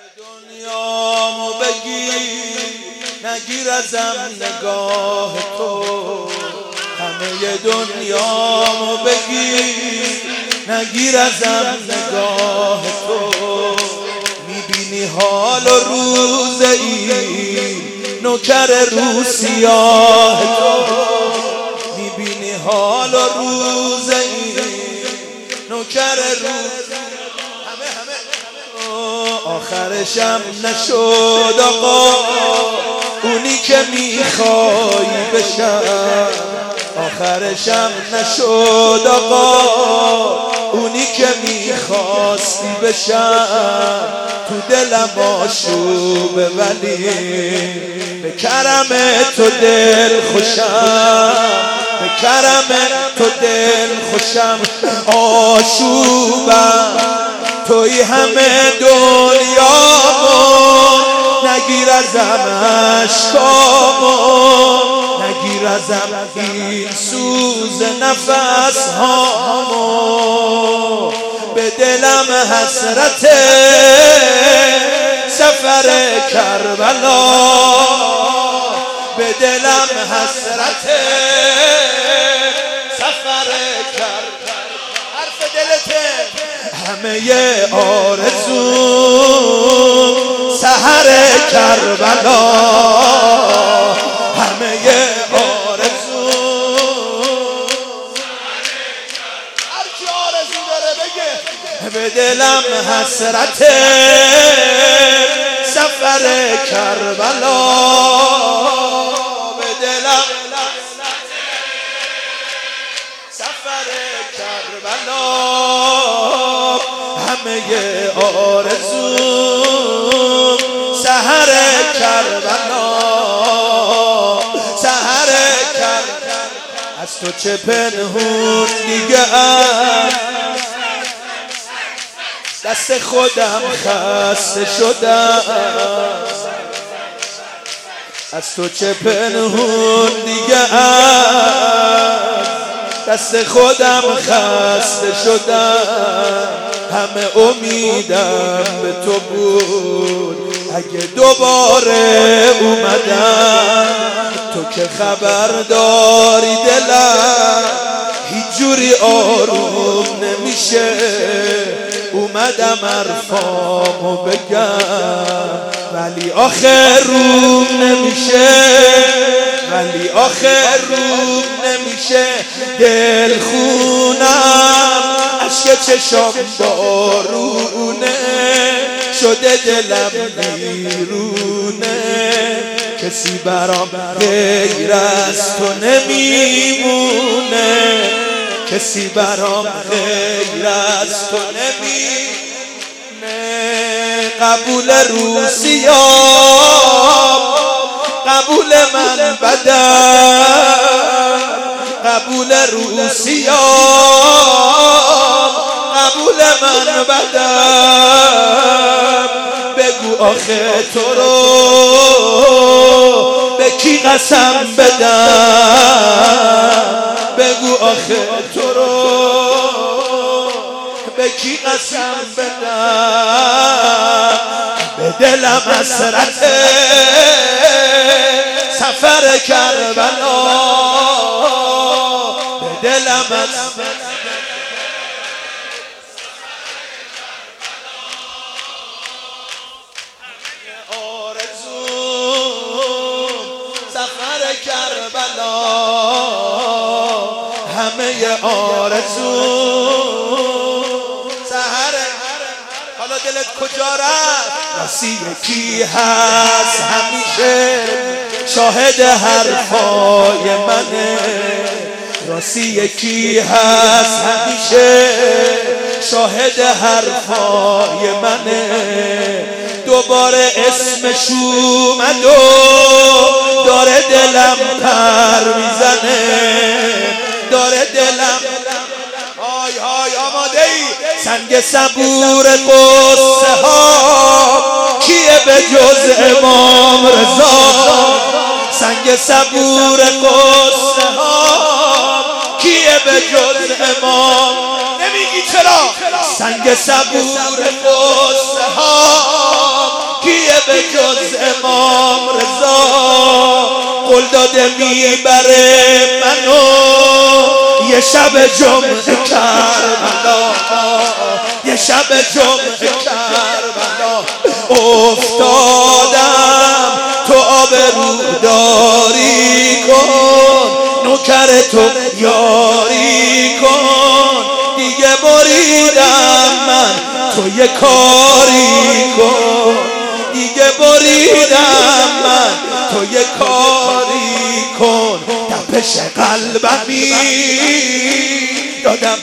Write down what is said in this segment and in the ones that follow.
دنیامو بگیر نگیر ازم نگاه تو، همه دنیامو بگیر نگیر ازم نگاه تو. میبینی حال و روز این نوکر رو سیاه تو، میبینی حال و روز این نوکر رو آخرشم نشد آقا اونی که میخوای بشم، آخرشم نشد آقا اونی که میخواستی بشم. تو دلم آشوبه ولی به کرم تو دل خوشم، به کرم تو دل خوشم. آشوبم توی همه دنیامو، نگیر ازم عشقامو، نگیر ازم این سوز نفسهامو. به دلم حسرت سفر کربلا، به دلم حسرت سفر کربلا. حرف دلته همه آرزو سحر کربلا، همه آرزو هر کی آرزو داره بگه. به دلم حسرت سفر کربلا، به دلم سفر کربلا. همه آرزو سحر کربلا، سحر کربلا. از تو چه پنهون دیگه دست خودم خسته شدم، از تو چه پنهون دیگه دست خودم خسته شدم. همه امیدم به تو بود اگه دوباره اومدم. تو که خبر داری دلم هیچ جوری آروم نمیشه. اومدم حرفامو بگم ولی آخر روم نمیشه، ولی آخر روم نمیشه. دل خونم عشق چشام بارونه شده، دلم بیرونه. کسی برام غیر از تو نمیمونه، کسی برام غیر از تو نمیمونه. قبول روسیام قبول من بدم، قبول روسیام قبول من بدم. بگو آخه تو رو به کی قسم بدم، بگو آخه تو رو به کی قسم بدم. به دلم حسرت سفر کربلا، به دلم حسرت آرزو سفر کربلا، همه آرزو سحر. حالا دلت کجا رفت؟ راستی یکی هست همیشه شاهد حرفای منه، راستی یکی هست همیشه شاهد حرفای منه. دوباره اسمش اومد و داره دلم پر میزنه، داره دلم. های های آماده ای؟ سنگ صبور قصه ها کیه به جز امام رضا؟ سنگ صبور قصه ها کیه به جز امام؟ نمیگی چرا؟ سنگ صبور قصه ها داده میبره منو یه شب جمعه کربلا، یه شب جمعه کربلا افتادم تو آبروداری کن، نوکر تو یاری کن، دیگه بریدم من تو یه کاری کن، دیگه بریدم من تو یه کاری کن. تپش قلبمی دادم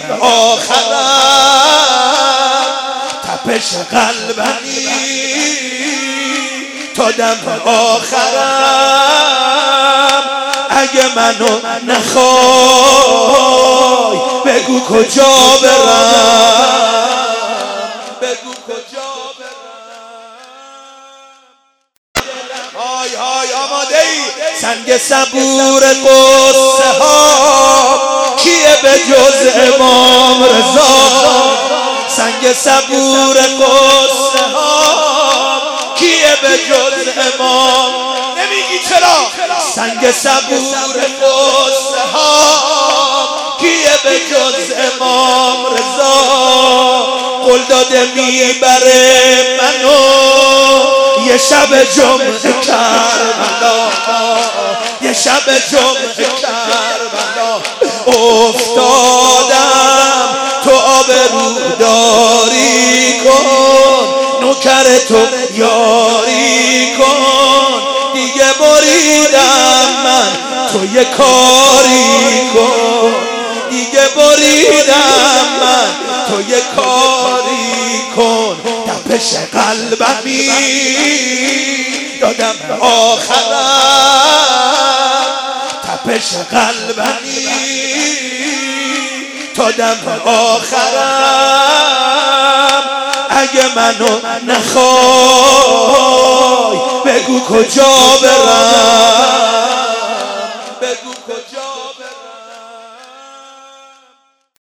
آخرم، تپش قلبمی دادم آخرم. اگه منو نخوای بگو کجا برم، بگو کجا برم. های های آماده ای؟ سنگ صبور قصه ها کیه به جز امام رضا؟ سنگ صبور قصه ها کیه به جز امام؟ نمیگی چرا؟ سنگ صبور قصه ها کیه به جز امام رضا؟ قول داده میبره منو یه شب جمعه کربلا، یه شب جمعه کربلا افتادم تو آبروداری کن، نوکر تو یاری کن، دیگه بریدم من تو یه کاری کن، دیگه بریدم من تو یه کاری کن. تپش قلبمی دادم آخرم، تپش قلبمی دادم آخرم. اگه منو نخوای بگو کجا برم،